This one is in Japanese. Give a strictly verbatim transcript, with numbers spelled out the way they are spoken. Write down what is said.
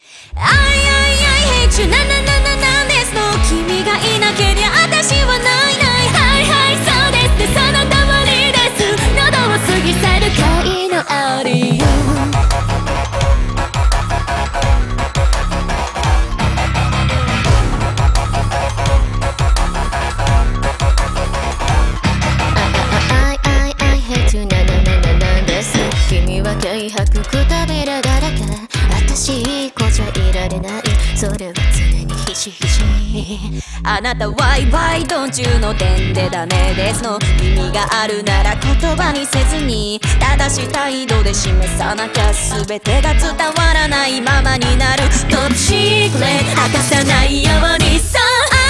あいあいあい hate you なななななんですの君がいなけりゃ私はないないはいはいそうですってその通りです喉を過ぎ去る恋のありよ君は軽薄くたびらだらけ私こじゃいられないそれは常にひしひしあなたワイワイドン中の点でダメですの意味があるなら言葉にせずに正しい態度で示さなきゃ全てが伝わらないままになるトップシークレット明かさないようにそう